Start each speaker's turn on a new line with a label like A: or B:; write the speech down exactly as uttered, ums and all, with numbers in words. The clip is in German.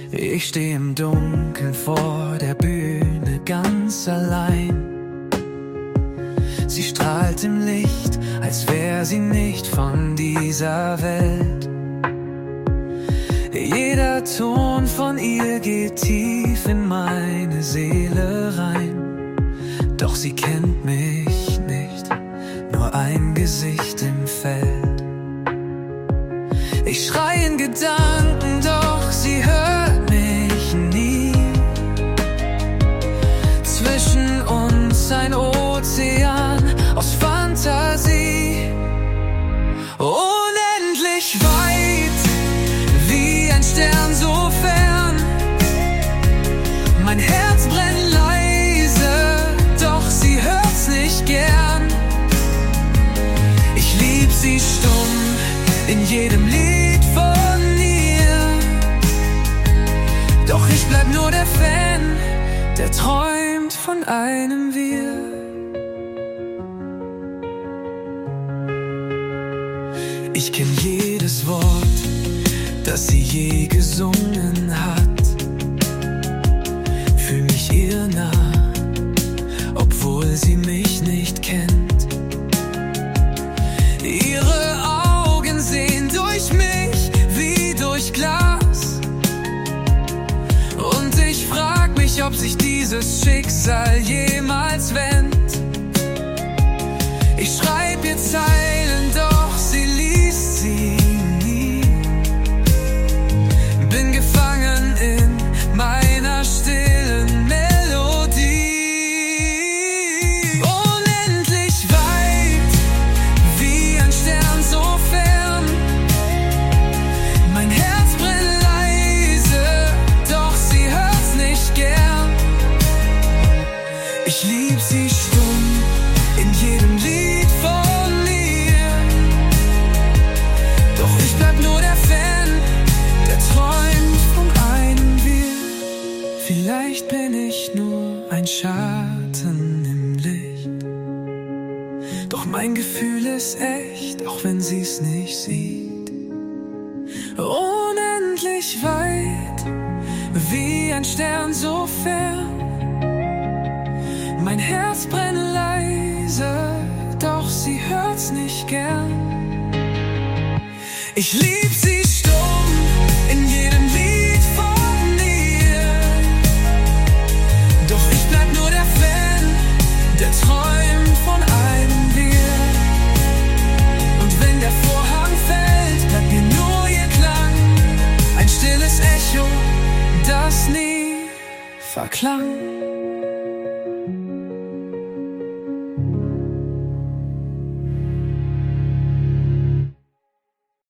A: Ich steh im Dunkeln vor der Bühne ganz allein. Sie strahlt im Licht, als wär sie nicht von dieser Welt. Jeder Ton von ihr geht tief in meine Seele rein. Doch sie kennt mich nicht, nur ein Gesicht im Feld. Ich schrei in Gedanken, doch sie hört mich nie. Zwischen uns ein Ozean aus Fantasie, unendlich weit, wie ein Stern so fern. Mein Herz brennt leise, doch sie hört's nicht gern. Ich lieb sie stumm in jedem Lied von ihr, doch ich bleib nur der Fan, der träumt von einem Wir. Ich kenn jedes Wort, das sie je gesungen hat. Fühl mich ihr nah, obwohl sie mich nicht kennt. Ihre Augen sehen durch mich wie durch Glas. Und ich frag mich, ob sich dieses Schicksal jemals wendet. Ich schreib ihr Zeilen, doch sie liest sie nie. Bin gefangen in meiner stillen Melodie. Unendlich weit, wie ein Stern so fern. Mein Herz brennt leise, doch sie hört's nicht gern. Ich lieb sie stumm in jedem Lied von ihr, doch ich bleib nur der Fan, der träumt von einem Wir. Vielleicht bin ich nur ein Schatten im Licht, doch mein Gefühl ist echt, auch wenn sie's nicht sieht. Unendlich weit, wie ein Stern so fern. Mein Herz brennt leise, doch sie hört's nicht gern. Ich lieb sie stumm in jedem Lied von ihr, doch ich bleib nur der Fan, der träumt von einem Wir. Und wenn der Vorhang fällt, bleibt mir nur ihr Klang, ein stilles Echo, das nie verklang.